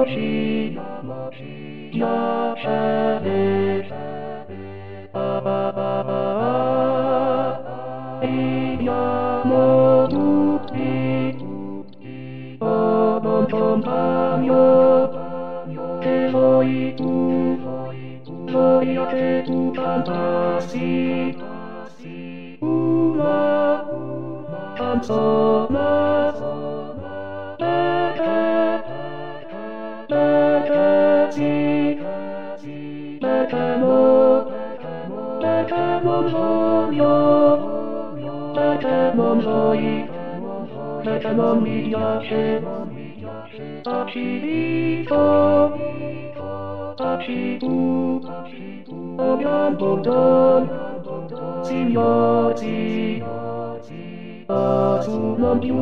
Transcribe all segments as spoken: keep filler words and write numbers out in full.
Yamashi, Yashade, Yamotuti, Obon Chompanyo, Kehoitu, Zoya tu Fantasi, Uma, Chansona, Pokémon Zoyo, Pokémon Zoi, Pokémon Miyashi, Tachibito, Tachibu, Obyan Bodon, Simyozi, Azumon Yu,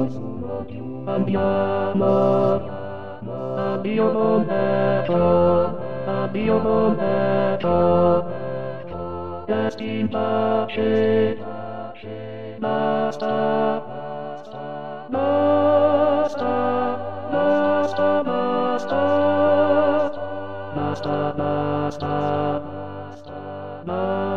Ambyama, Abiobon Echo, Abiobon Echo, Destin Pache, Basta, Basta, Basta, Basta, Basta, Basta, Basta.